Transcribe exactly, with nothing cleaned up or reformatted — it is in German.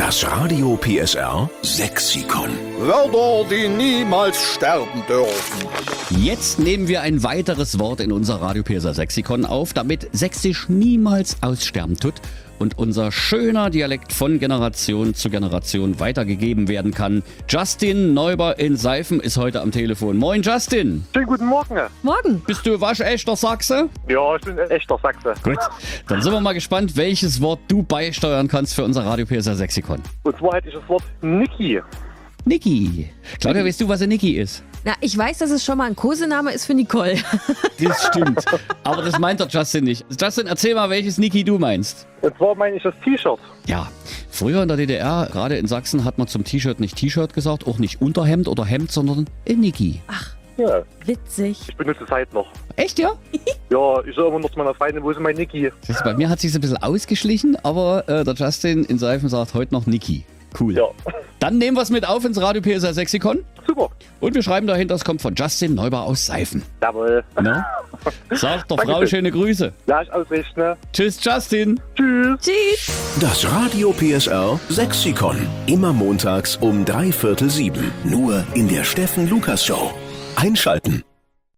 Das Radio P S R Sexikon. Wörter, die niemals sterben dürfen. Jetzt nehmen wir ein weiteres Wort in unser Radio P S R Sexikon auf, damit Sächsisch niemals aussterben tut und unser schöner Dialekt von Generation zu Generation weitergegeben werden kann. Justin Neuber in Seifen ist heute am Telefon. Moin Justin. Schönen guten Morgen. Morgen. Bist du waschechter Sachse? Ja, ich bin ein echter Sachse. Gut, dann sind wir mal gespannt, welches Wort du beisteuern kannst für unser Radio P S R Sexikon. Und zwar hätte ich das Wort Niki. Niki. Claudia, weißt du, was ein Niki ist? Na, ich weiß, dass es schon mal ein Kosename ist für Nicole. Das stimmt. Aber das meint der Justin nicht. Justin, erzähl mal, welches Niki du meinst. Und zwar meine ich das T-Shirt. Ja, früher in der D D R, gerade in Sachsen, hat man zum T-Shirt nicht T-Shirt gesagt, auch nicht Unterhemd oder Hemd, sondern ein Niki. Ja, Witzig. ich benutze es halt noch. Echt, ja? Ja, ich sage immer noch zu meiner Freundin, wo ist mein Niki? Das ist, bei mir hat sich ein bisschen ausgeschlichen, aber äh, der Justin in Seifen sagt heute noch Niki. Cool. Ja, Dann nehmen wir es mit auf ins Radio P S R Sexikon super. und wir schreiben dahinter, es kommt von Justin Neuber aus Seifen. Jawohl. No? Sagt der Frau Dankeschön. schöne Grüße. Ja, ich ausrichten. Ne? Tschüss, Justin. Tschüss. Tschüss. Das Radio P S R Sexikon. Immer montags um drei Viertel sieben. Nur in der Steffen Lukas Show. Einschalten.